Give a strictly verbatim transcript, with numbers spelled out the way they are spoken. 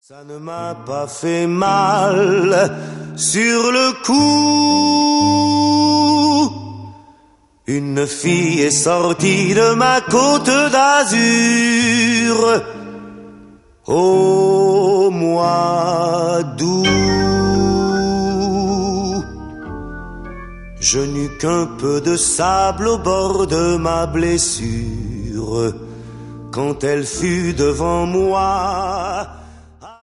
Ça ne m'a pas fait mal sur le coup. Une fille est sortie de ma côte d'Azur au mois d'août. Je n'eus qu'un peu de sable au bord de ma blessure quand elle fut devant moi.